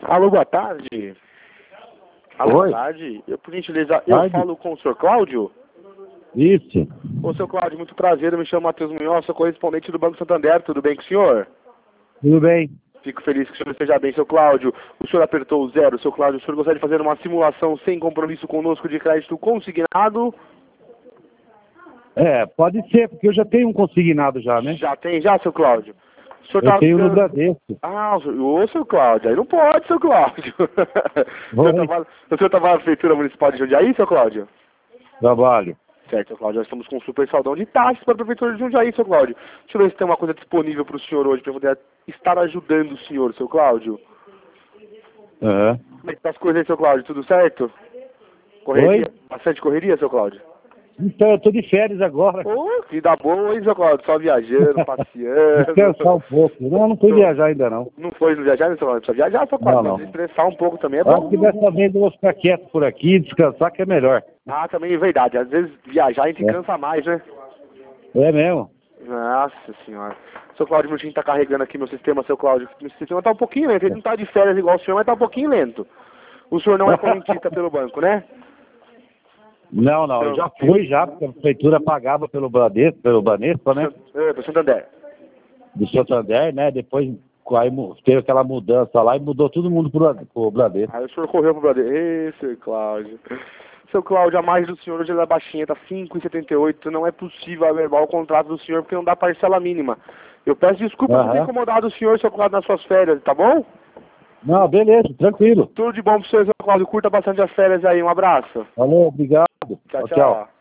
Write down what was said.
Alô, boa tarde. Alô, Oi. boa tarde. Por gentileza, eu falo com o senhor Cláudio? Isso. Ô, seu Cláudio, muito prazer. Eu me chamo Matheus Munhoz, sou correspondente do Banco Santander. Tudo bem com o senhor? Tudo bem. Fico feliz que o senhor esteja bem, seu Cláudio. O senhor apertou o zero, seu Cláudio. O senhor gostaria de fazer uma simulação sem compromisso conosco de crédito consignado? Pode ser, porque eu já tenho um consignado já, né? Já tem, já, seu Cláudio? O senhor Eu tenho no Bradesco. Ah, ô, seu Cláudio, aí não pode, seu Cláudio. O senhor estava na Prefeitura Municipal de Jundiaí, seu Cláudio? Trabalho. Certo, seu Cláudio, nós estamos com um super saldão de taxas para a Prefeitura de Jundiaí, seu Cláudio. Deixa eu ver se tem uma coisa disponível para o senhor hoje, para poder estar ajudando o senhor, seu Cláudio. Uhum. Como é que tá as coisas aí, seu Cláudio? Tudo certo? Correria? Oi? Bastante correria, seu Cláudio? Então, eu tô de férias agora. Ô, que dá boa, hein, seu Cláudio? Só viajando, passeando. Descansar um pouco. Não fui viajar ainda não. Não foi no viajar, né, seu Cláudio? Precisa viajar, seu Cláudio. Não. Mas estressar um pouco também é Acho bom. que dessa vez eu vou ficar quieto por aqui, descansar que é melhor. Ah, também é verdade. Às vezes viajar a gente cansa mais, né? É mesmo? Nossa senhora. Seu Cláudio, meu time tá carregando aqui meu sistema, seu Cláudio. Meu sistema tá um pouquinho lento. Ele não tá de férias igual o senhor, mas tá um pouquinho lento. O senhor não é correntista pelo banco, né? Não, eu já fui já, porque a prefeitura pagava pelo Bradesco, pelo Banespa, né? Pelo Santander. Do Santander, né? Depois aí teve aquela mudança lá e mudou todo mundo pro Bradesco. Aí o senhor correu pro Bradesco. Ê, seu Cláudio. Seu Cláudio, a margem do senhor hoje é baixinha, tá 5,78. Não é possível averbar o contrato do senhor porque não dá parcela mínima. Eu peço desculpa por ter incomodado o senhor, seu Cláudio, nas suas férias, tá bom? Não, beleza, tranquilo. Tudo de bom pro senhor, seu Cláudio. Curta bastante as férias aí. Um abraço. Valeu, obrigado. Tchau, tchau.